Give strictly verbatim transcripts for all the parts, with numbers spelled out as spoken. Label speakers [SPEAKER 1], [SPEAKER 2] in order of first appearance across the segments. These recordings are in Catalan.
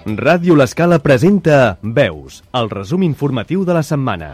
[SPEAKER 1] Ràdio L'Escala presenta Veus, el resum informatiu de la setmana.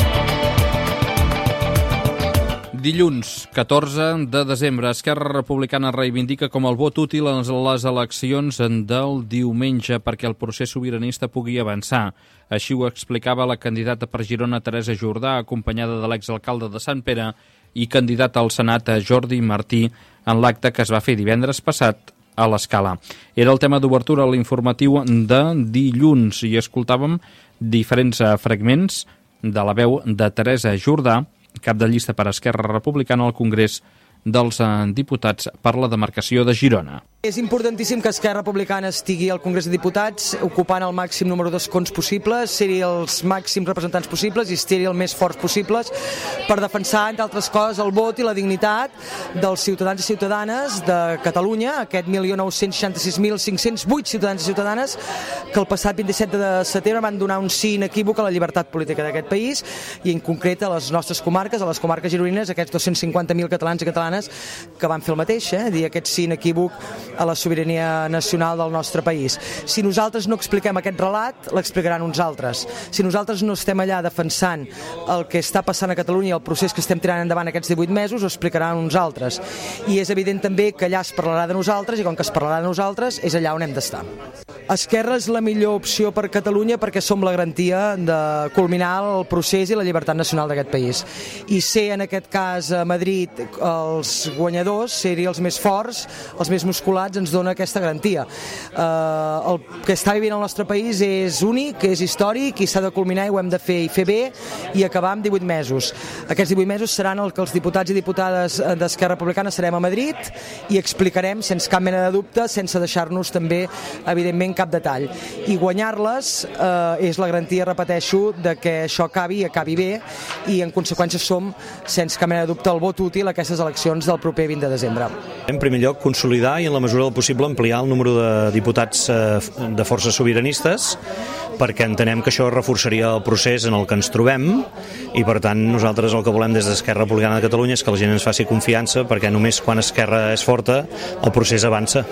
[SPEAKER 2] Dilluns, catorze de desembre, Esquerra Republicana reivindica com el vot útil en les eleccions del diumenge perquè el procés sobiranista pugui avançar. Així ho explicava la candidata per Girona, Teresa Jordà, acompanyada de l'exalcalde de Sant Pere i candidata al Senat, Jordi Martí, en l'acte que es va fer divendres passat a l'Escala. Era el tema d'obertura a l'informatiu de dilluns i escoltàvem diferents fragments de la veu de Teresa Jordà, cap de llista per Esquerra Republicana al Congrés dels Diputats per la demarcació de Girona.
[SPEAKER 3] És importantíssim que Esquerra Republicana estigui al Congrés de Diputats ocupant el màxim número d'escons possibles, ser-hi els màxims representants possibles i ser-hi el més forts possibles per defensar, entre altres coses, el vot i la dignitat dels ciutadans i ciutadanes de Catalunya, aquest un milió nou-cents seixanta-sis mil cinc-cents vuit ciutadans i ciutadanes que el passat vint-i-set de setembre van donar un sí inequívoc a la llibertat política d'aquest país i en concret a les nostres comarques, a les comarques gironines, aquests dos-cents cinquanta mil catalans i catalanes que van fer el mateix, eh? dir aquest sí inequívoc a la sobirania nacional del nostre país. Si nosaltres no expliquem aquest relat, l'explicaran uns altres. Si nosaltres no estem allà defensant el que està passant a Catalunya i el procés que estem tirant endavant aquests divuit mesos, ho explicaran uns altres. I és evident també que allà es parlarà de nosaltres i com que es parlarà de nosaltres és allà on hem d'estar. Esquerra és la millor opció per Catalunya perquè som la garantia de culminar el procés i la llibertat nacional d'aquest país. I ser en aquest cas a Madrid els guanyadors, ser-hi els més forts, els més musculats, ens dona aquesta garantia. Uh, el que està vivint el nostre país és únic, és històric i s'ha de culminar i ho hem de fer i fer bé i acabar amb divuit mesos. Aquests divuit mesos seran el que els diputats i diputades d'Esquerra Republicana serem a Madrid i explicarem sense cap mena de dubte, sense deixar-nos també, evidentment, cap detall. I guanyar-les eh, és la garantia, repeteixo, de que això acabi i acabi bé i en conseqüència som, sense cap mena de dubte, el vot útil a aquestes eleccions del proper vint de desembre.
[SPEAKER 4] En primer lloc, consolidar i en la mesura del possible ampliar el número de diputats eh, de forces sobiranistes perquè entenem que això reforçaria el procés en el que ens trobem i per tant nosaltres el que volem des d'Esquerra Republicana de Catalunya és que la gent ens faci confiança perquè només quan Esquerra és forta el procés avança.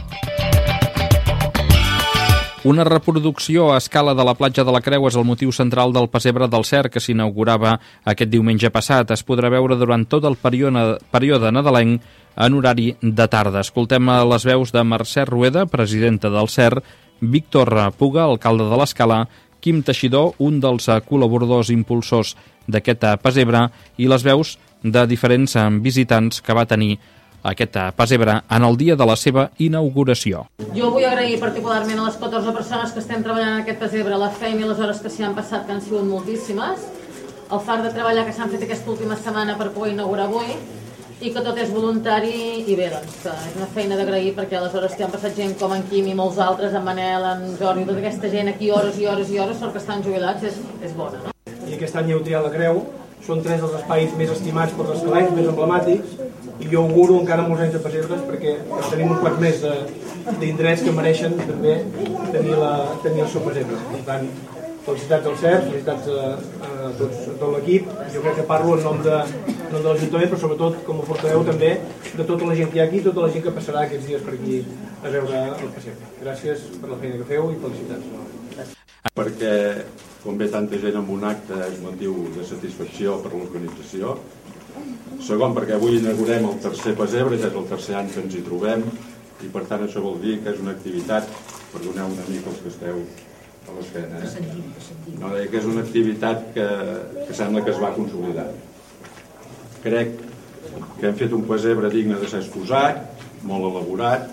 [SPEAKER 2] Una reproducció a escala de la platja de la Creu és el motiu central del pessebre del Cert que s'inaugurava aquest diumenge passat. Es podrà veure durant tot el període, període nadalenc en horari de tarda. Escoltem les veus de Mercè Rueda, presidenta del Cert, Víctor Puga, alcalde de l'Escala, Quim Teixidor, un dels col·laboradors impulsors d'aquest pessebre, i les veus de diferents visitants que va tenir aquest pessebre en el dia de la seva inauguració.
[SPEAKER 5] Jo vull agrair particularment a les catorze persones que estem treballant en aquest pessebre la feina i les hores que s'hi han passat, que han sigut moltíssimes, el fart de treballar que s'han fet aquesta última setmana per poder inaugurar avui i que tot és voluntari i bé, doncs, que és una feina d'agrair perquè aleshores que han passat gent com en Quim i molts altres, en Manel, en Jordi, tota aquesta gent aquí hores i hores i hores, sort que estan jubilats, és, és bona, no?
[SPEAKER 6] I aquest any heu triat la Creu, són tres dels espais més estimats per les escalets, més emblemàtics, i jo auguro encara molts anys de pessebres perquè tenim un quart més d'interès que mereixen també tenir, la, tenir el seu pessebre. Per tant, felicitats al Cert, felicitats a, a, tots, a tot l'equip. Jo crec que parlo en nom de, nom de l'Ajuntament, però sobretot com a portaveu també de tota la gent que hi ha aquí, tota la gent que passarà aquests dies per aquí a veure el pessebre. Gràcies per la feina que feu i felicitats.
[SPEAKER 7] Perquè, com ve tanta gent amb un acte, és motiu de satisfacció per l'organització. Segon, perquè avui inaugurem el tercer pessebre, ja és el tercer any que ens hi trobem, i per tant això vol dir que és una activitat, perdoneu una mica els que esteu a l'esquena, eh? No, que és una activitat que, que sembla que es va consolidar. Crec que hem fet un pessebre digne de ser exposat, molt elaborat.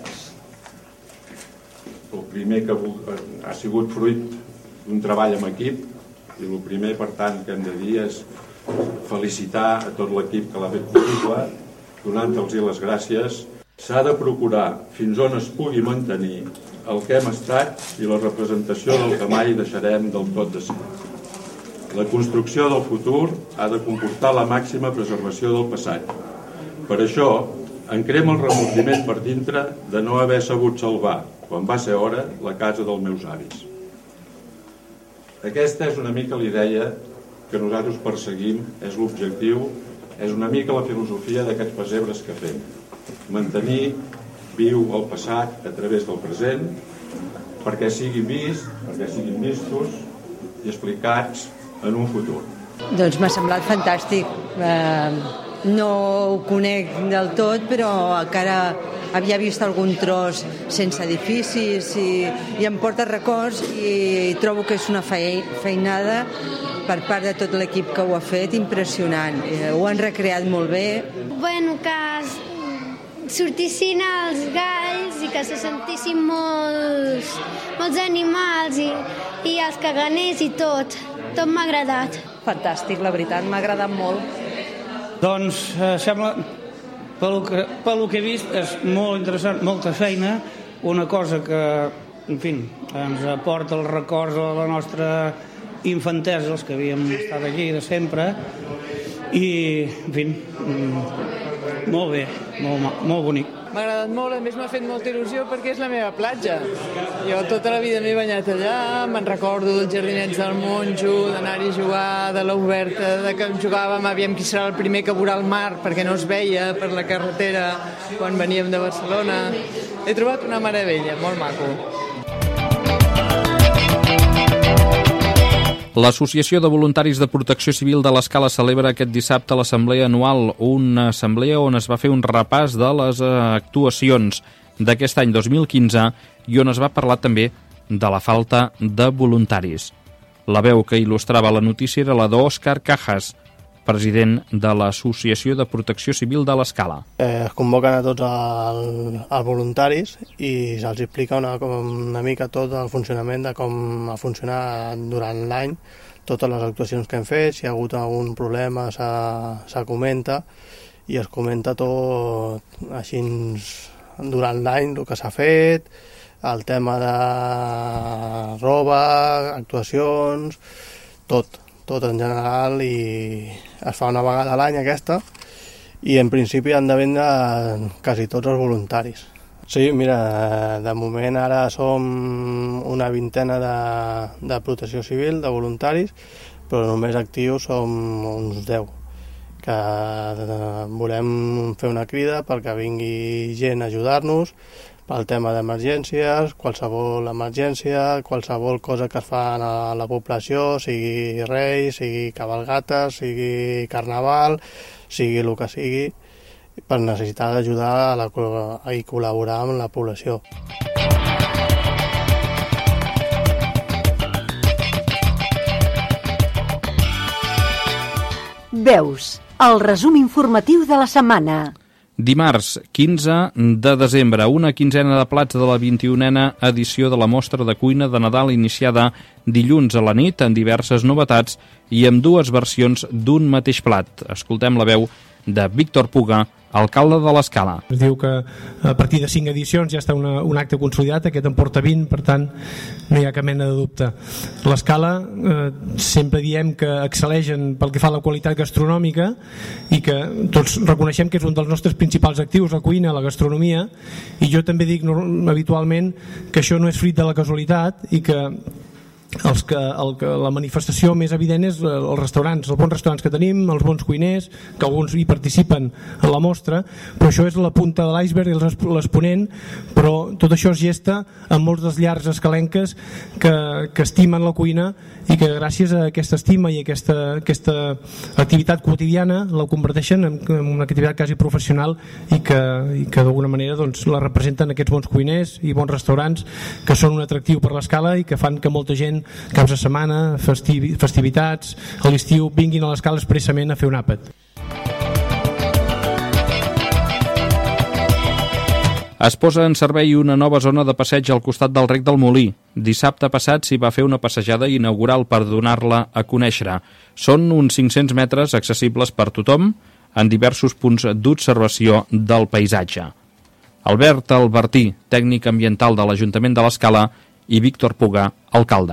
[SPEAKER 7] El primer que ha sigut fruit d'un treball en equip, i el primer, per tant, que hem de dir és felicitar a tot l'equip que l'ha fet possible, donant-los les gràcies. S'ha de procurar fins on es pugui mantenir el que hem estat i la representació del que mai deixarem del tot de ser. La construcció del futur ha de comportar la màxima preservació del passat. Per això, em crema el remordiment per dintre de no haver sabut salvar, quan va ser hora, la casa dels meus avis. Aquesta és una mica la idea que nosaltres perseguim, és l'objectiu, és una mica la filosofia d'aquests pessebres que fem. Mantenir viu el passat a través del present, perquè siguin vist, perquè siguin vistos i explicats en un futur.
[SPEAKER 8] Doncs m'ha semblat fantàstic. Eh, no ho conec del tot, però encara havia vist algun tros sense edificis i, i em porta records i trobo que és una feinada per part de tot l'equip que ho ha fet impressionant. Eh, ho han recreat molt bé.
[SPEAKER 9] Bueno, que sortissin els galls i que se sentissin molts, molts animals i, i els caganers i tot. Tot m'ha agradat.
[SPEAKER 10] Fantàstic, la veritat, m'ha agradat molt.
[SPEAKER 11] Doncs eh, sembla, pel que, pel que he vist, és molt interessant, molta feina, una cosa que, en fi, ens aporta els records de la nostra infantesa, els que havíem estat allí de sempre, i, en fi, molt bé, molt, molt bonic.
[SPEAKER 12] M'ha agradat molt, a més m'ha fet molta il·lusió perquè és la meva platja. Jo tota la vida m'he banyat allà, me'n recordo dels jardinets del Monjo, d'anar-hi a jugar, de l'oberta, de que jugàvem, aviam qui serà el primer que veurà el mar, perquè no es veia per la carretera quan veníem de Barcelona. He trobat una meravella, molt maco.
[SPEAKER 2] L'Associació de Voluntaris de Protecció Civil de l'Escala celebra aquest dissabte l'assemblea anual, una assemblea on es va fer un repàs de les actuacions d'aquest any dos mil quinze i on es va parlar també de la falta de voluntaris. La veu que il·lustrava la notícia era la d'Òscar Cajas, president de l'Associació de Protecció Civil de l'Escala.
[SPEAKER 13] Eh, es convoquen a tots els voluntaris i se'ls explica una, una mica tot el funcionament de com ha funcionat durant l'any, totes les actuacions que hem fet, si hi ha hagut algun problema se comenta i es comenta tot així durant l'any el que s'ha fet, el tema de roba, actuacions, tot. tot en general, i es fa una vegada a l'any aquesta, i en principi han de vendre quasi tots els voluntaris. Sí, mira, de moment ara som una vintena de, de protecció civil, de voluntaris, però només actius som uns deu, que volem fer una crida perquè vingui gent a ajudar-nos, pel tema d'emergències, qualsevol emergència, qualsevol cosa que es fa a la població, sigui reis, sigui cabalgates, sigui carnaval, sigui el que sigui, per necessitar d'ajudar i col·laborar amb la població.
[SPEAKER 14] Veus, el resum informatiu de la setmana.
[SPEAKER 2] Dimarts, quinze de desembre, una quinzena de plats de la vint-i-unena edició de la mostra de cuina de Nadal iniciada dilluns a la nit amb diverses novetats i amb dues versions d'un mateix plat. Escoltem la veu de Víctor Puga, alcalde de l'Escala.
[SPEAKER 6] Es diu que a partir de cinc edicions ja està una, un acte consolidat, aquest en porta vint, per tant no hi ha cap mena de dubte. L'Escala eh, sempre diem que excel·leixen pel que fa a la qualitat gastronòmica i que tots reconeixem que és un dels nostres principals actius, la cuina, la gastronomia, i jo també dic habitualment que això no és fruit de la casualitat i que Els que, el que la manifestació més evident és els restaurants, els bons restaurants que tenim, els bons cuiners, que alguns hi participen en la mostra, però això és la punta de l'iceberg, l'exponent, però tot això es gesta en molts dels llars escalenques que, que estimen la cuina i que gràcies a aquesta estima i a aquesta, aquesta activitat quotidiana la converteixen en, en una activitat quasi professional i que, i que d'alguna manera doncs, la representen aquests bons cuiners i bons restaurants que són un atractiu per l'Escala i que fan que molta gent caps de setmana, festivi, festivitats, a l'estiu vinguin a l'Escala expressament a fer un àpat.
[SPEAKER 2] Es posa en servei una nova zona de passeig al costat del Rec del Molí. Dissabte passat s'hi va fer una passejada inaugural per donar-la a conèixer. Són uns cinc-cents metres accessibles per tothom en diversos punts d'observació del paisatge. Albert Albertí, tècnic ambiental de l'Ajuntament de l'Escala, i Víctor Puga, alcalde.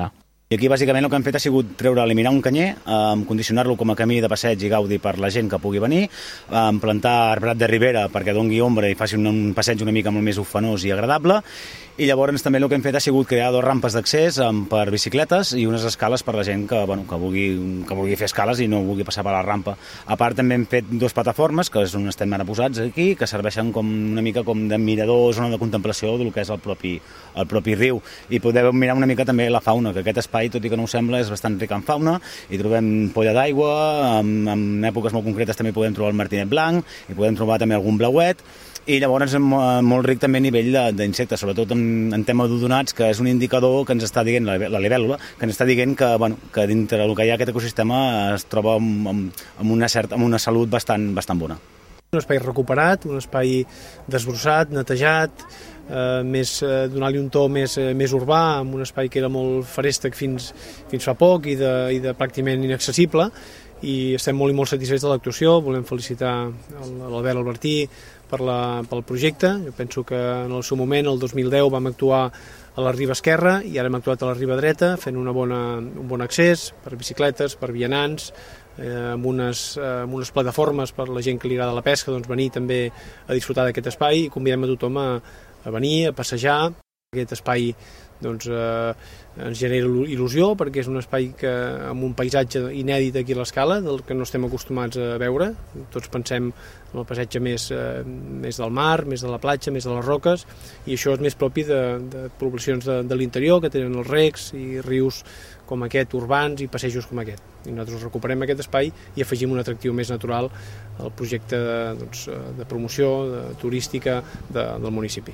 [SPEAKER 15] I aquí, bàsicament, el que hem fet ha sigut treure, eliminar un canyer, eh, condicionar-lo com a camí de passeig i gaudi per la gent que pugui venir, eh, plantar arbrat de ribera perquè doni ombra i faci un, un passeig una mica molt més ufanós i agradable, i llavors també el que hem fet ha sigut crear dues rampes d'accés eh, per bicicletes i unes escales per la gent que, bueno, que, vulgui, que vulgui fer escales i no vulgui passar per la rampa. A part, també hem fet dues plataformes, que és on estem ara posats aquí, que serveixen com una mica com de mirador, zona de contemplació del que és el propi, el propi riu, i podeu mirar una mica també la fauna, que aquest espai, tot i que no ho sembla, és bastant ric en fauna, i trobem polla d'aigua, en, en èpoques molt concretes també podem trobar el martinet blanc, i podem trobar també algun blauet, i llavors és molt ric també a nivell d'insectes, sobretot en, en tema d'odonats, que és un indicador que ens està dient, la, la libèl·lula, que ens està dient que, bueno, que dintre del que hi ha aquest ecosistema es troba amb, amb, amb, una, certa, amb una salut bastant, bastant bona.
[SPEAKER 6] Un espai recuperat, un espai desbrossat, netejat, eh, més, eh, donar-li un to més, eh, més urbà, amb un espai que era molt feréstec fins, fins fa poc i de, i de pràcticament inaccessible, i estem molt i molt satisfets de l'actuació. Volem felicitar l'Albert Albertí per la, pel projecte. Jo penso que en el seu moment, el dos mil deu, vam actuar a la riba esquerra i ara hem actuat a la riba dreta, fent una bona, un bon accés per bicicletes, per vianants, eh, amb, unes, eh, amb unes plataformes per la gent que li agrada la pesca, doncs venir també a disfrutar d'aquest espai, i convidem a tothom a, a venir, a passejar. Aquest espai doncs, eh, ens genera il·lusió perquè és un espai que, amb un paisatge inèdit aquí a l'Escala, del que no estem acostumats a veure. Tots pensem en el paisatge més, eh, més del mar, més de la platja, més de les roques, i això és més propi de, de poblacions de, de l'interior, que tenen els recs i rius com aquest, urbans, i passejos com aquest. I nosaltres recuperem aquest espai i afegim un atractiu més natural al projecte de, doncs, de promoció de, turística de, del municipi.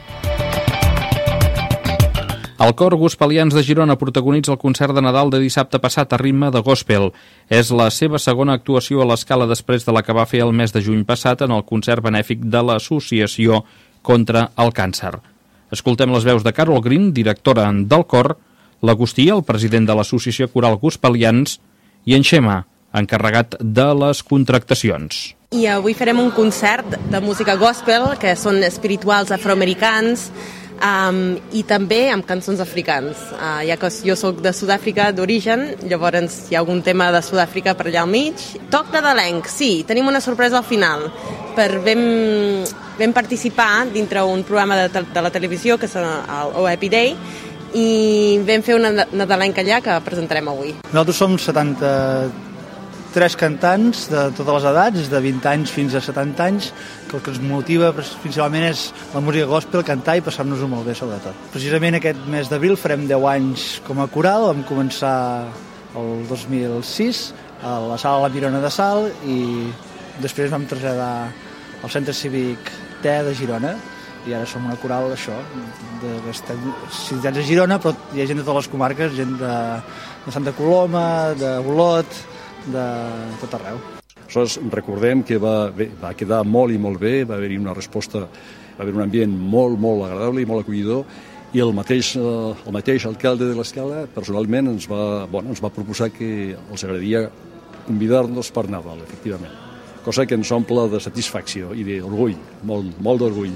[SPEAKER 2] El cor Gospelians de Girona protagonitza el concert de Nadal de dissabte passat a ritme de gospel. És la seva segona actuació a l'Escala després de la que va fer el mes de juny passat en el concert benèfic de l'Associació contra el Càncer. Escoltem les veus de Carol Green, directora del cor, l'Agustí, el president de l'Associació Coral Gospelians, i en Xema, encarregat de les contractacions.
[SPEAKER 16] I avui farem un concert de música gospel, que són espirituals afroamericans, Um, i també amb cançons africans, uh, ja que jo soc de Sud-àfrica d'origen, llavors hi ha algun tema de Sud-àfrica per allà al mig. Toc nadalenc, sí, tenim una sorpresa al final, per vam, vam participar dintre un programa de, de la televisió que és el O Happy Day, i vam fer una nadalenca allà que presentarem avui.
[SPEAKER 17] Nosaltres som setanta-tres cantants de totes les edats, des de vint anys fins a setanta anys, que el que ens motiva principalment és la música gospel, cantar i passar-nos-ho molt bé, sobretot. Precisament aquest mes d'abril farem deu anys com a coral. Vam començar el dos mil sis a la sala La Mirona de Sal i després vam traslladar al Centre Cívic T de Girona, i ara som una coral, això, de, estem ciutats de Girona, però hi ha gent de totes les comarques, gent de, de Santa Coloma, d'Olot, de tot arreu.
[SPEAKER 18] Aleshores, recordem que va, bé, va quedar molt i molt bé, va haver-hi una resposta, va haver un ambient molt, molt agradable i molt acollidor, i el mateix, el mateix alcalde de l'Escala personalment ens va, bueno, ens va proposar que els agradaria convidar-nos per Nadal, efectivament. Cosa que ens omple de satisfacció i d'orgull, molt, molt d'orgull.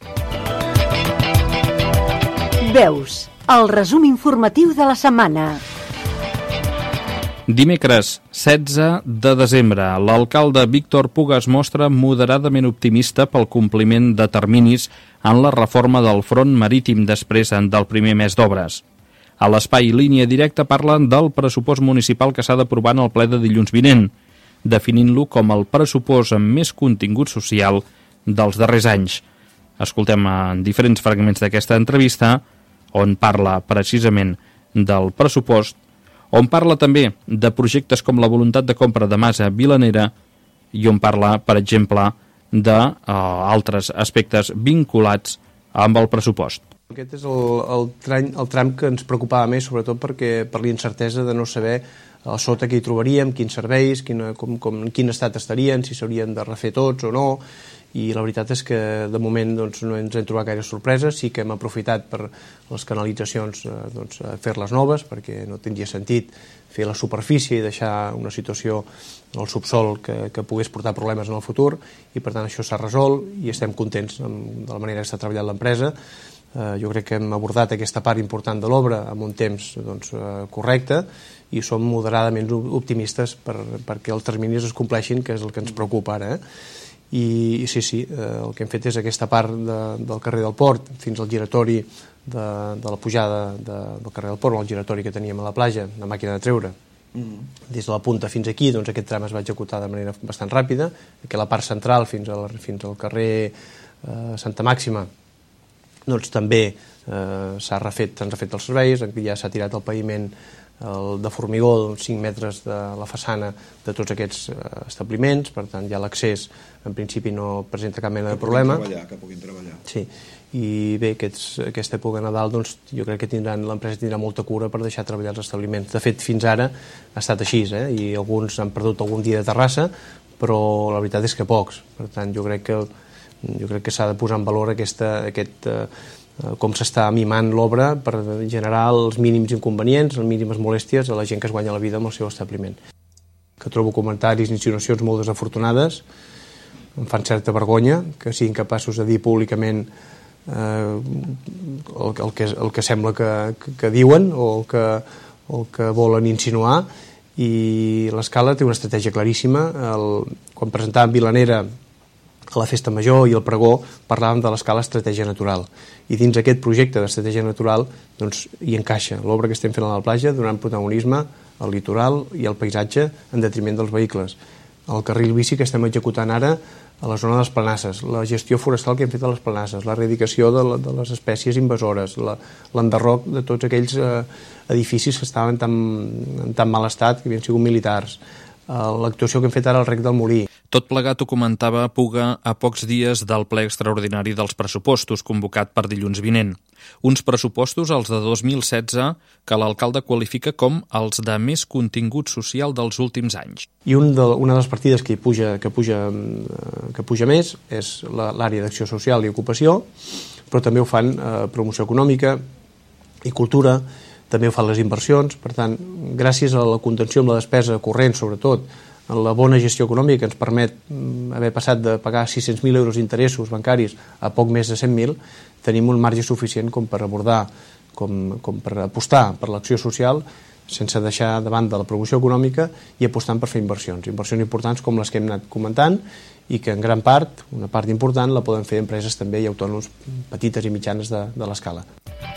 [SPEAKER 14] Veus, el resum informatiu de la setmana.
[SPEAKER 2] Dimecres, setze de desembre, l'alcalde Víctor Puga es mostra moderadament optimista pel compliment de terminis en la reforma del front marítim després del primer mes d'obres. A l'espai Línia Directa parlen del pressupost municipal que s'ha d'aprovar en el ple de dilluns vinent, definint-lo com el pressupost amb més contingut social dels darrers anys. Escoltem en diferents fragments d'aquesta entrevista on parla precisament del pressupost, on parla també de projectes com la voluntat de compra de Masa Vilanera i on parla, per exemple, d'altres uh, aspectes vinculats amb el pressupost.
[SPEAKER 6] Aquest és el, el, tram, el tram que ens preocupava més, sobretot perquè per l'incertesa de no saber a sota què hi trobaríem, quins serveis, quina, com, com, en quin estat estarien, si s'haurien de refer tots o no, i la veritat és que de moment doncs, no ens hem trobat gaire sorpreses. Sí que hem aprofitat per les canalitzacions doncs, fer-les noves, perquè no tindria sentit fer la superfície i deixar una situació al subsol que, que pogués portar problemes en el futur, i per tant això s'ha resolt i estem contents amb, de la manera que està treballant l'empresa.
[SPEAKER 19] Eh, jo crec que hem abordat aquesta part important de l'obra amb un temps doncs, eh, correcte i som moderadament optimistes per, perquè els terminis es compleixin, que és el que ens preocupa ara. Eh? I, i sí, sí, eh, el que hem fet és aquesta part de, del carrer del Port fins al giratori de, de la pujada de, del carrer del Port, el giratori que teníem a la platja, la màquina de treure. Mm. Des de la punta fins aquí, doncs aquest tram es va executar de manera bastant ràpida, que la part central fins al, fins al carrer eh, Santa Màxima doncs també eh, s'ha refet, s'han refet els serveis, ja s'ha tirat el paviment el de formigó, cinc metres de la façana de tots aquests eh, establiments, per tant ja l'accés en principi no presenta cap mena de problema.
[SPEAKER 20] Que puguin treballar, que puguin treballar.
[SPEAKER 19] Sí, i bé, aquests, aquesta època de Nadal doncs, jo crec que tindran, l'empresa tindrà molta cura per deixar treballar els establiments. De fet, fins ara ha estat així, eh? I alguns han perdut algun dia de terrassa, però la veritat és que pocs. Per tant, jo crec que, jo crec que s'ha de posar en valor aquesta, aquest... Eh, com s'està mimant l'obra per generar els mínims inconvenients, les mínimes molèsties a la gent que es guanya la vida amb el seu establiment. Que trobo comentaris i insinuacions molt desafortunades, em fan certa vergonya que siguin capaços de dir públicament eh, el, el, que, el que sembla que, que, que diuen o el que, o el que volen insinuar, i l'Escala té una estratègia claríssima. El, quan presentàvem Vilanera a la Festa Major i el Pregó parlàvem de l'Escala Estratègia Natural, i dins aquest projecte d'estratègia natural doncs, hi encaixa l'obra que estem fent a la platja, donant protagonisme al litoral i al paisatge en detriment dels vehicles. El carril bici que estem executant ara a la zona de les planasses, la gestió forestal que hem fet a les planasses, l'erradicació de, la, de les espècies invasores, l'enderroc de tots aquells eh, edificis que estaven tan, en tan mal estat, que havien sigut militars, l'actuació que hem fet ara al Rec del Molí.
[SPEAKER 2] Tot plegat ho comentava Puga a pocs dies del ple extraordinari dels pressupostos convocat per dilluns vinent. Uns pressupostos, els de dos mil setze, que l'alcalde qualifica com els de més contingut social dels últims anys.
[SPEAKER 19] I un de, una de les partides que puja, que puja, que puja més és l'àrea d'acció social i ocupació, però també ho fan eh, promoció econòmica i cultura, també ho fan les inversions. Per tant, gràcies a la contenció amb la despesa corrent, sobretot, en la bona gestió econòmica que ens permet haver passat de pagar sis-cents mil euros d'interessos bancaris a poc més de cent mil, tenim un marge suficient com per abordar, com, com per apostar per l'acció social sense deixar de banda la promoció econòmica i apostant per fer inversions. Inversions importants com les que hem anat comentant i que en gran part, una part important, la poden fer empreses també i autònoms petites i mitjanes de, de l'Escala.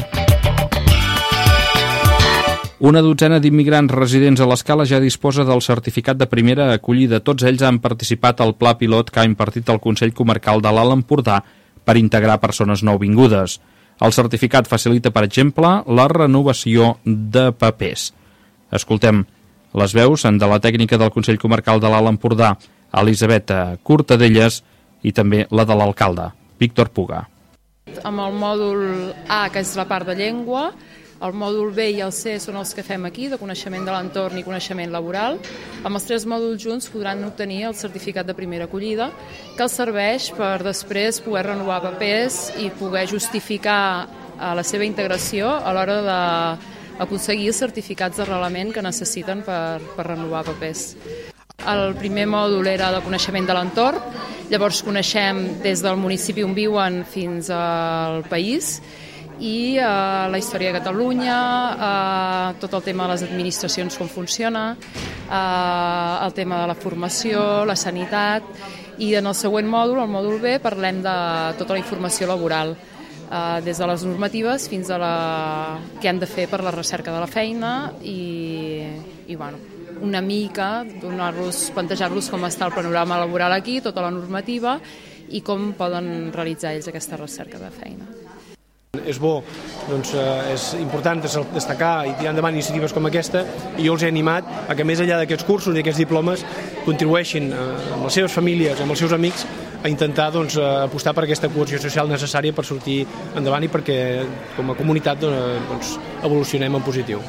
[SPEAKER 2] Una dotzena d'immigrants residents a l'Escala ja disposa del certificat de primera acollida. Tots ells han participat al pla pilot que ha impartit el Consell Comarcal de l'Alt Empordà per integrar persones nouvingudes. El certificat facilita, per exemple, la renovació de papers. Escoltem les veus de la tècnica del Consell Comarcal de l'Alt Empordà, Elisabet Cortadelles, i també la de l'alcalde, Víctor Puga.
[SPEAKER 21] Amb el mòdul A, que és la part de llengua, el mòdul B i el C són els que fem aquí, de coneixement de l'entorn i coneixement laboral. Amb els tres mòduls junts podran obtenir el certificat de primera acollida, que els serveix per després poder renovar papers i poder justificar la seva integració a l'hora d'aconseguir els certificats d'arrelament que necessiten per, per renovar papers. El primer mòdul era de coneixement de l'entorn, llavors coneixem des del municipi on viuen fins al país, i eh, la història de Catalunya, eh, tot el tema de les administracions, com funciona, eh, el tema de la formació, la sanitat, i en el següent mòdul, el mòdul B, parlem de tota la informació laboral, eh, des de les normatives fins a la que han de fer per la recerca de la feina i, i bueno, una mica donar-los, plantejar-los com està el panorama laboral aquí, tota la normativa i com poden realitzar ells aquesta recerca de feina.
[SPEAKER 6] És bo, doncs, eh, és important destacar i tirar endavant iniciatives com aquesta, i jo els he animat a que més enllà d'aquests cursos i aquests diplomes contribueixin eh, amb les seves famílies, amb els seus amics, a intentar doncs, apostar per aquesta cohesió social necessària per sortir endavant i perquè com a comunitat doncs, evolucionem en positiu.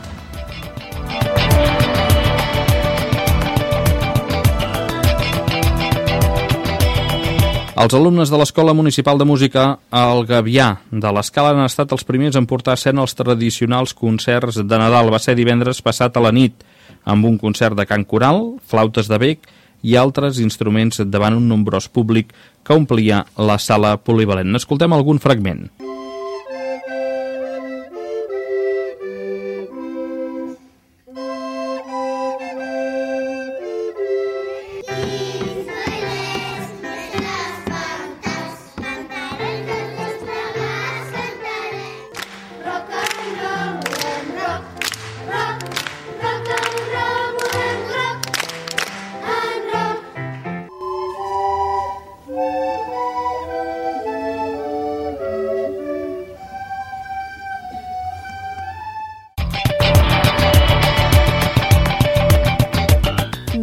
[SPEAKER 2] Els alumnes de l'Escola Municipal de Música al Gavià de l'Escala han estat els primers en portar a escena els tradicionals concerts de Nadal. Va ser divendres passat a la nit, amb un concert de cant coral, flautes de bec i altres instruments davant un nombrós públic que omplia la sala polivalent. N'escoltem algun fragment.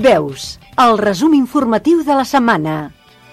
[SPEAKER 14] Veus, el resum informatiu de la setmana.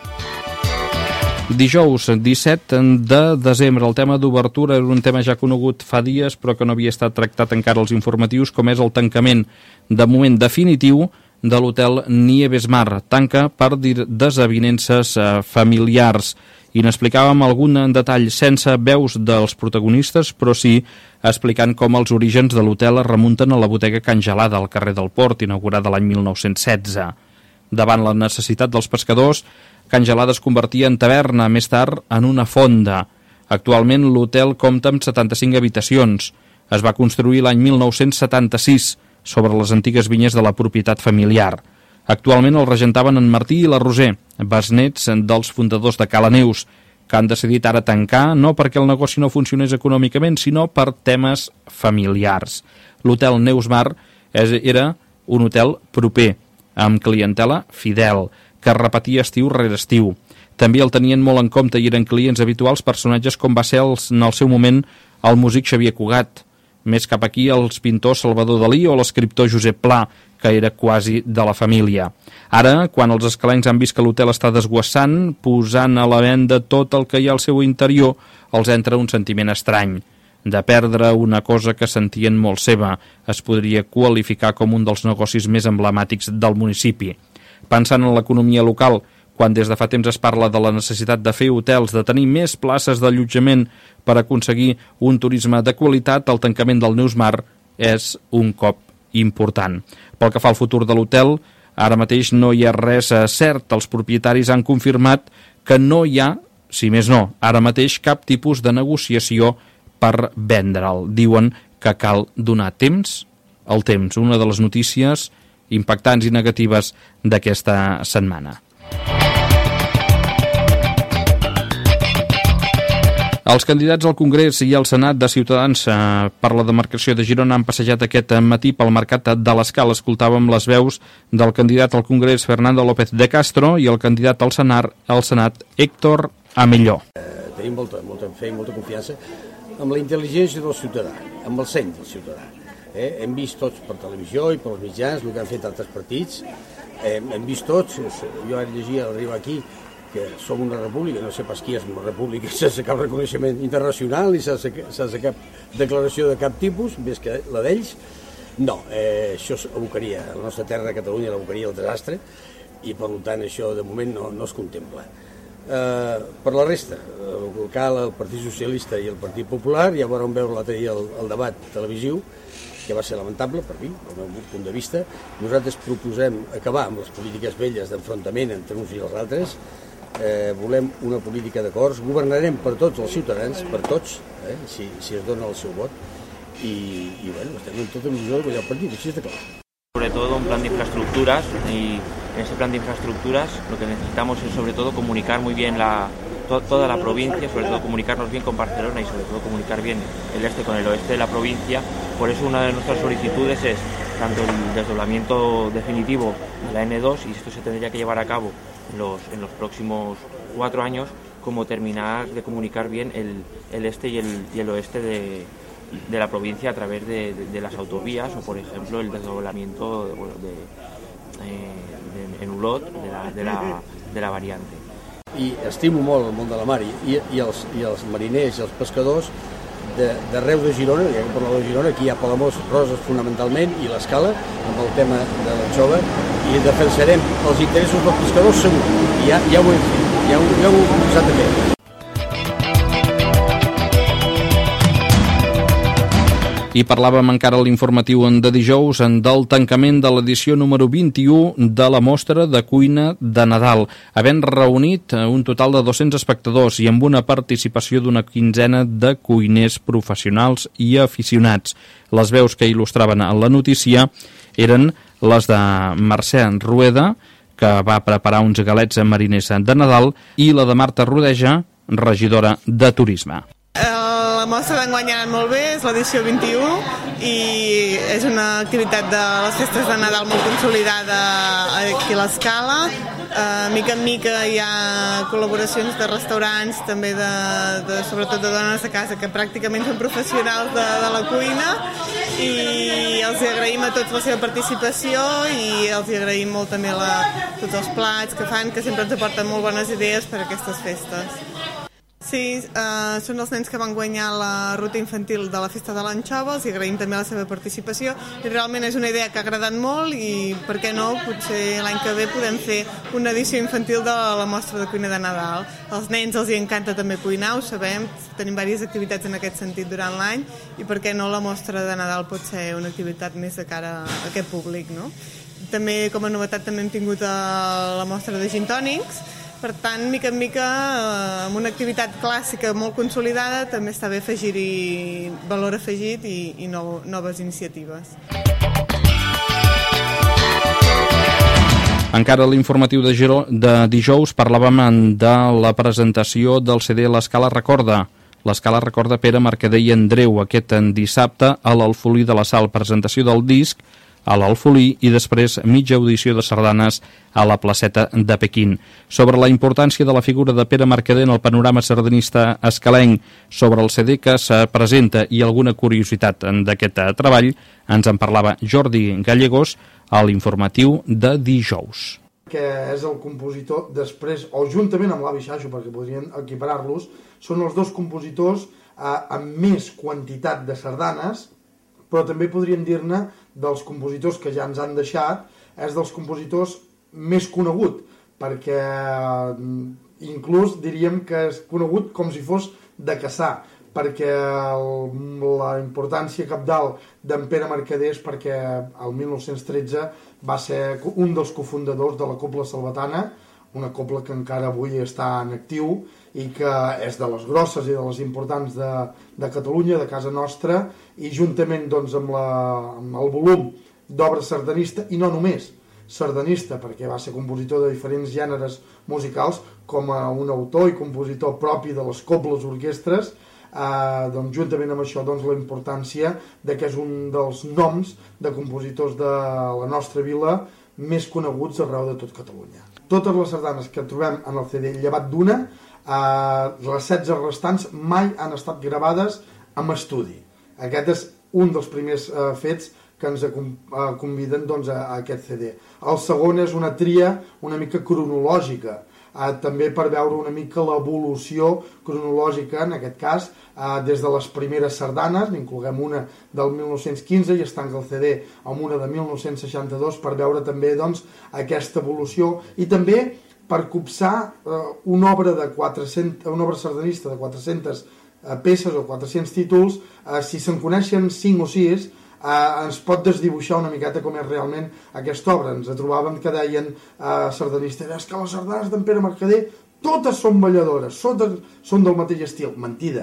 [SPEAKER 2] Dijous disset de desembre. El tema d'obertura era un tema ja conegut fa dies, però que no havia estat tractat encara als informatius, com és el tancament de moment definitiu de l'hotel Nieves Mar. Tanca per desavinences familiars. I n'explicàvem algun detall sense veus dels protagonistes, però sí explicant com els orígens de l'hotel es remunten a la botiga Can Gelada, al carrer del Port, inaugurada l'any mil nou-cents setze. Davant la necessitat dels pescadors, Can Gelada es convertia en taverna, més tard en una fonda. Actualment l'hotel compta amb setanta-cinc habitacions. Es va construir l'any mil nou-cents setanta-sis sobre les antigues vinyes de la propietat familiar. Actualment el regentaven en Martí i la Roser, besnets dels fundadors de Cala Neus, que han decidit ara tancar no perquè el negoci no funcionés econòmicament, sinó per temes familiars. L'hotel Neus Mar era un hotel proper, amb clientela fidel, que repetia estiu rere estiu. També el tenien molt en compte i eren clients habituals personatges com va ser els, en el seu moment el músic Xavier Cugat, més cap aquí els pintors Salvador Dalí o l'escriptor Josep Pla, que era quasi de la família. Ara, quan els escalencs han vist que l'hotel està desguassant, posant a la venda tot el que hi ha al seu interior, els entra un sentiment estrany. De perdre una cosa que sentien molt seva, es podria qualificar com un dels negocis més emblemàtics del municipi. Pensant en l'economia local, quan des de fa temps es parla de la necessitat de fer hotels, de tenir més places d'allotjament per aconseguir un turisme de qualitat, el tancament del Neus Mar és un cop important. Pel que fa al futur de l'hotel, ara mateix no hi ha res cert. Els propietaris han confirmat que no hi ha, si més no, ara mateix cap tipus de negociació per vendre'l. Diuen que cal donar temps al temps. Una de les notícies impactants i negatives d'aquesta setmana. Els candidats al Congrés i al Senat de Ciutadans eh, per la demarcació de Girona han passejat aquest matí pel mercat de l'Escala. Escoltàvem les veus del candidat al Congrés, Fernando López de Castro, i el candidat al Senat, al Senat Héctor Amelló.
[SPEAKER 20] Eh, tenim molta, molta fe i molta confiança amb la intel·ligència del ciutadà, amb el seny del ciutadà. Eh, hem vist tots per televisió i pels mitjans el que han fet altres partits. Eh, hem vist tots, jo ara llegia al arribar aquí, que som una república, no sé pas qui és una república sense cap reconeixement internacional i sense, sense cap declaració de cap tipus, més que la d'ells. No, eh, això abocaria, la nostra terra, Catalunya, l'abocaria el desastre i per tant això de moment no, no es contempla. Eh, per la resta, el local, el Partit Socialista i el Partit Popular, ja vàrem veure l'altre dia el, el debat televisiu, que va ser lamentable per mi, del meu punt de vista. Nosaltres proposem acabar amb les polítiques velles d'enfrontament entre uns i els altres. Eh, volem una política d'acords, governarem per tots els ciutadans, per tots, eh, si, si es dona el seu vot, i, i bueno, estem en tota il·lusió de guanyar el partit, així de clar.
[SPEAKER 22] Sobre todo un plan de infraestructuras, y en ese plan de infraestructuras lo que necesitamos es sobre todo comunicar muy bien la, to, toda la provincia, sobre todo comunicarnos bien con Barcelona y sobre todo comunicar bien el este con el oeste de la provincia. Por eso una de nuestras solicitudes es tanto el desdoblamiento definitivo de la ene dos, y esto se tendría que llevar a cabo en los, en los próximos cuatro años, como terminar de comunicar bien el, el este y el, y el oeste de, de la provincia a través de, de, de las autovías, o por ejemplo el desdoblamiento de, bueno, de, eh, de, en Olot de la, de, la, de la variante.
[SPEAKER 20] I estimo molt el món de la mar i, i, els, i els mariners i els pescadors d'arreu de, de Girona, ja que parleu de Girona, aquí hi ha Palamós, Roses fonamentalment, i l'Escala, amb el tema de l'anxova, i defensarem els interessos dels pescadors segur, i ja, ja ho hem fet, ja ho, ja ho hem començat a fer.
[SPEAKER 2] I parlàvem encara a l'informatiu de dijous del tancament de l'edició número vint-i-u de la Mostra de Cuina de Nadal, havent reunit un total de dos-cents espectadors i amb una participació d'una quinzena de cuiners professionals i aficionats. Les veus que il·lustraven en la notícia eren les de Mercè Rueda, que va preparar uns galets mariners de Nadal, i la de Marta Rodeja, regidora de Turisme.
[SPEAKER 23] El
[SPEAKER 1] mostra d'enguany ha anat molt bé, és l'edició vint-i-u i és una activitat de les festes de Nadal molt consolidada aquí a l'Escala. Uh, mica en mica hi ha col·laboracions de restaurants, també de, de, sobretot de dones de casa que pràcticament són professionals de, de la cuina, i els agraïm a tots la seva participació i els agraïm molt també la, tots els plats que fan, que sempre ens aporten molt bones idees per a aquestes festes. Sí, uh, són els nens que van guanyar la ruta infantil de la Festa de l'Anxova, els agraïm també la seva participació i realment és una idea que ha agradat molt i per què no, potser l'any que ve podem fer una edició infantil de la mostra de cuina de Nadal. Als nens els hi encanta també cuinar, ho sabem, tenim diverses activitats en aquest sentit durant l'any i per què no la mostra de Nadal pot ser una activitat més de cara a aquest públic, no? També com a novetat també hem tingut la mostra de gin tònics. Per tant, mica en mica, amb una activitat clàssica molt consolidada, també està bé afegir-hi valor afegit i, i no, noves iniciatives.
[SPEAKER 2] Encara a l'informatiu de, Giro, de dijous parlàvem de la presentació del C D L'Escala Recorda. L'Escala Recorda Pere Mercader i Andreu aquest dissabte a l'Alfolí de la Sal. Presentació del disc a l'Alfolí i després mitja audició de sardanes a la placeta de Pequín. Sobre la importància de la figura de Pere Mercader en el panorama sardanista escalenc, sobre el C D que se presenta i alguna curiositat d'aquest treball, ens en parlava Jordi Gallegos a l'informatiu de dijous.
[SPEAKER 3] Que és el compositor després, o juntament amb l'Avi Xaixo, perquè podrien equiparar-los, són els dos compositors eh, amb més quantitat de sardanes, però també podríem dir-ne dels compositors que ja ens han deixat, és dels compositors més conegut, perquè inclús diríem que és conegut com si fos de Cassà, perquè el, la importància cabdal d'en Pere Mercader és perquè el mil nou-cents tretze va ser un dels cofundadors de la Cobla Salvatana, una cobla que encara avui està en actiu i que és de les grosses i de les importants de, de Catalunya, de casa nostra, i juntament doncs, amb, la, amb el volum d'obra sardanista, i no només sardanista, perquè va ser compositor de diferents gèneres musicals, com a un autor i compositor propi de les cobles orquestres, eh, doncs, juntament amb això doncs, la importància de que és un dels noms de compositors de la nostra vila més coneguts arreu de tot Catalunya. Totes les sardanes que trobem en el C D, llevat d'una, eh, les setze restants mai han estat gravades en estudi. Aquest és un dels primers eh, fets que ens eh, conviden doncs, a, a aquest C D. El segon és una tria una mica cronològica, eh, també per veure una mica l'evolució cronològica, en aquest cas, eh, des de les primeres sardanes, n'incloguem una del mil nou-cents quinze i es tanca el C D amb una de mil nou-cents seixanta-dos per veure també doncs, aquesta evolució i també per copsar eh, una obra de quatre-cents, una obra sardanista de quatre-centes eh, peces o quatre-cents títols, eh, si se'n coneixen cinc o sis, Uh, ens pot desdibuixar una miqueta com és realment aquesta obra. Ens trobàvem que deien uh, sardanistes, és que les sardanes d'en Pere Mercader totes són balladores, totes són del mateix estil. Mentida.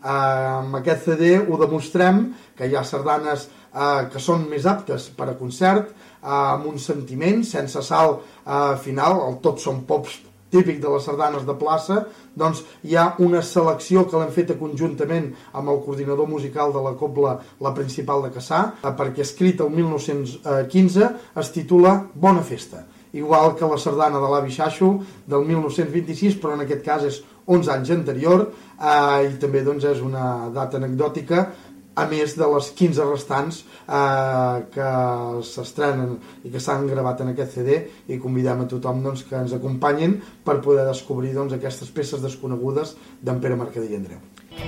[SPEAKER 3] Uh, amb aquest C D ho demostrem, que hi ha sardanes uh, que són més aptes per a concert, uh, amb un sentiment, sense salt uh, final, el tot són pops típic de les sardanes de plaça, doncs hi ha una selecció que l'hem feta conjuntament amb el coordinador musical de la cobla, la principal de Cassà, perquè escrit el mil nou-cents quinze es titula Bona Festa, igual que la sardana de l'Avi Xaixo del mil nou-cents vint-i-sis, però en aquest cas és onze anys anterior, eh, i també doncs, és una data anecdòtica, a més de les quinze restants eh, que s'estrenen i que s'han gravat en aquest C D, i convidem a tothom doncs, que ens acompanyin per poder descobrir doncs, aquestes peces desconegudes d'en Pere Mercader i Andreu.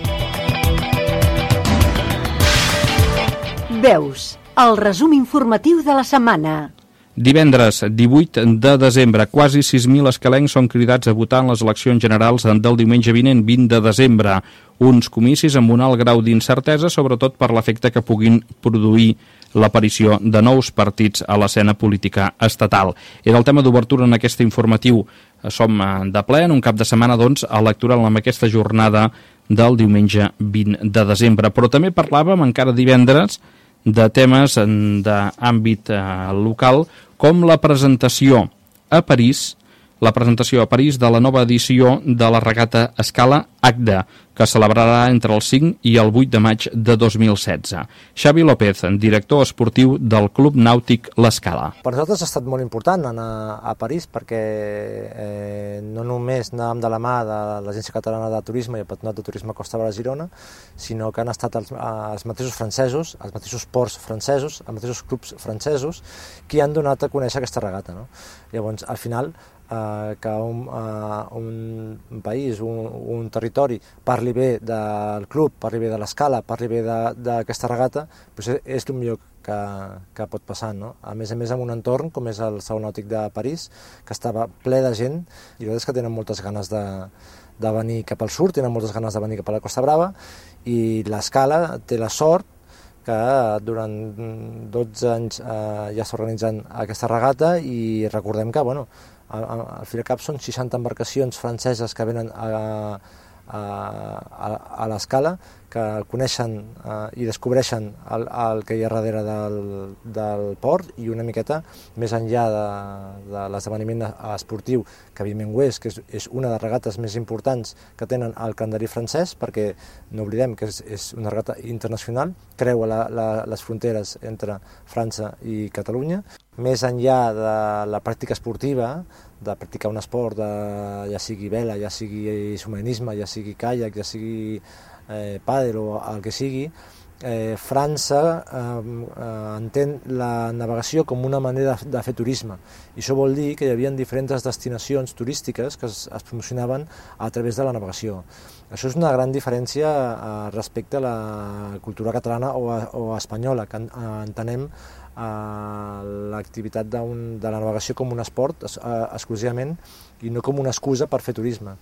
[SPEAKER 14] Veus, el resum informatiu de la setmana.
[SPEAKER 2] Divendres divuit de desembre, quasi sis mil escalencs són cridats a votar en les eleccions generals del diumenge vinent, vint de desembre. Uns comicis amb un alt grau d'incertesa, sobretot per l'efecte que puguin produir l'aparició de nous partits a l'escena política estatal. Era el tema d'obertura en aquest informatiu. Som de ple en un cap de setmana doncs, electoral amb aquesta jornada del diumenge vint de desembre. Però també parlàvem encara divendres de temes d'àmbit eh, local, com la presentació a París la presentació a París de la nova edició de la regata Escala Agda, que celebrarà entre el cinc i el vuit de maig de dos mil setze. Xavi López, director esportiu del Club Nàutic L'Escala.
[SPEAKER 4] Per nosaltres ha estat molt important anar a París perquè eh, no només anàvem de la mà de l'Agència Catalana de Turisme i el Patronat de Turisme Costa Brava Girona, sinó que han estat els, els mateixos francesos, els mateixos ports francesos, els mateixos clubs francesos, qui han donat a conèixer aquesta regata. No? Llavors, al final, eh, que un, uh, un país, un, un territori parli bé del club, parli bé de l'Escala, parli bé d'aquesta regata, doncs és el millor que, que pot passar. No? A més a més, en un entorn com és el Saló Nàutic de París, que estava ple de gent, i és que tenen moltes ganes de, de venir cap al sud, tenen moltes ganes de venir cap a la Costa Brava, i l'Escala té la sort que durant dotze anys eh, ja està organitzant aquesta regata, i recordem que, bueno, al fi i al cap són seixanta embarcacions franceses que venen a, a, a, a l'Escala, que coneixen eh, i descobreixen el, el que hi ha darrere del, del port, i una miqueta més enllà de, de l'esdeveniment esportiu que evidentment ho és, que és, és una de les regates més importants que tenen al calendari francès, perquè no oblidem que és, és una regata internacional, creua la, la, les fronteres entre França i Catalunya. Més enllà de la pràctica esportiva, de practicar un esport, de, ja sigui vela, ja sigui submarinisme, ja sigui caiac, ja sigui eh, pàdel o el que sigui, eh, França eh, eh, entén la navegació com una manera de, de fer turisme. I això vol dir que hi havia diferents destinacions turístiques que es, es promocionaven a través de la navegació. Això és una gran diferència eh, respecte a la cultura catalana o, a, o espanyola, que en, entenem l'activitat de la navegació com un esport exclusivament i no com una excusa per fer turisme.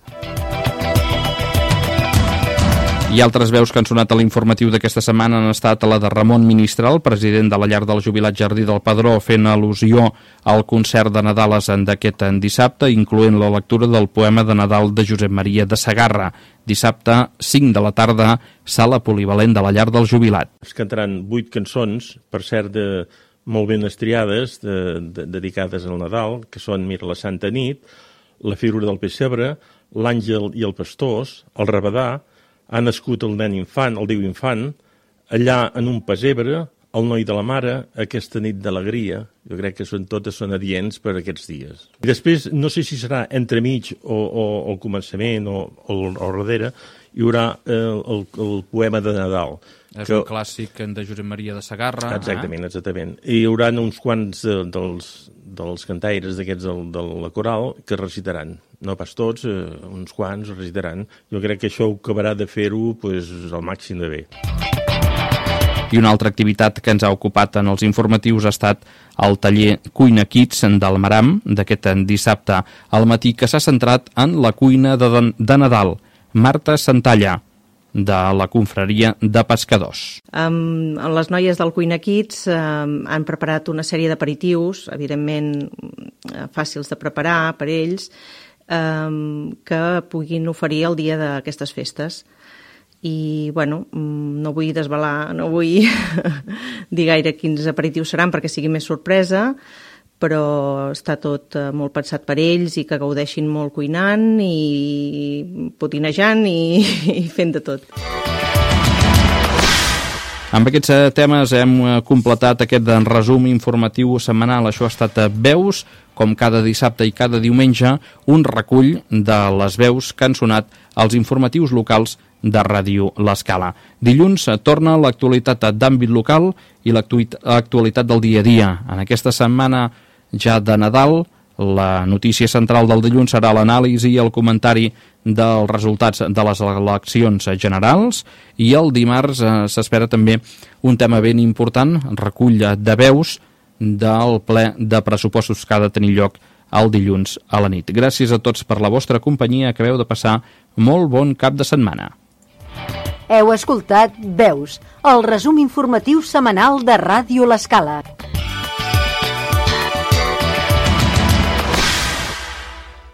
[SPEAKER 2] I altres veus que han sonat a l'informatiu d'aquesta setmana han estat la de Ramon Ministral, president de la llar del jubilat Jardí del Pedró, fent al·lusió al concert de Nadal d'aquest dissabte, incloent la lectura del poema de Nadal de Josep Maria de Segarra. Dissabte, cinc de la tarda, sala polivalent de la llar del jubilat.
[SPEAKER 5] Es cantaran vuit cançons, per cert, de, molt ben estriades, de, de, dedicades al Nadal, que són Mira la Santa Nit, La figura del pessebre, L'àngel i el pastors, El rabadà, Ha nascut el nen infant, el Déu infant, Allà en un pessebre, El noi de la mare, Aquesta nit d'alegria. Jo crec que són, totes són adients per aquests dies. I després, no sé si serà entremig o, o, o al començament o, o al darrere, hi haurà el, el, el poema de Nadal.
[SPEAKER 2] És
[SPEAKER 5] que,
[SPEAKER 2] un clàssic de Josep Maria de Segarra.
[SPEAKER 5] Exactament,
[SPEAKER 2] eh?
[SPEAKER 5] exactament. I hi haurà uns quants de, dels, dels cantaires d'aquests de, de la coral que recitaran. No pas tots, eh, uns quants recitaran. Jo crec que això ho acabarà de fer-ho pues, al màxim de bé.
[SPEAKER 2] I una altra activitat que ens ha ocupat en els informatius ha estat el taller Cuina Kids del Maram d'aquest dissabte al matí, que s'ha centrat en la cuina de, de Nadal. Marta Santalla, de la confraria de pescadors.
[SPEAKER 10] Um, les noies del Cuina Kids um, han preparat una sèrie d'aperitius, evidentment uh, fàcils de preparar per ells, um, que puguin oferir el dia d'aquestes festes. I, bueno, no vull desvelar, no vull dir gaire quins aperitius seran perquè sigui més sorpresa, però està tot molt pensat per ells i que gaudeixin molt cuinant i potinejant i, i fent de tot.
[SPEAKER 2] Amb aquests temes hem completat aquest resum informatiu setmanal. Això ha estat Veus, com cada dissabte i cada diumenge, un recull de les veus que han sonat als informatius locals de Ràdio L'Escala. Dilluns torna l'actualitat d'àmbit local i l'actualitat del dia a dia. En aquesta setmana ja de Nadal, la notícia central del dilluns serà l'anàlisi i el comentari dels resultats de les eleccions generals, i el dimarts eh, s'espera també un tema ben important, recull de veus del ple de pressupostos que ha de tenir lloc el dilluns a la nit. Gràcies a tots per la vostra companyia, acabeu de passar molt bon cap de setmana.
[SPEAKER 14] Heu escoltat Veus, el resum informatiu setmanal de Ràdio L'Escala.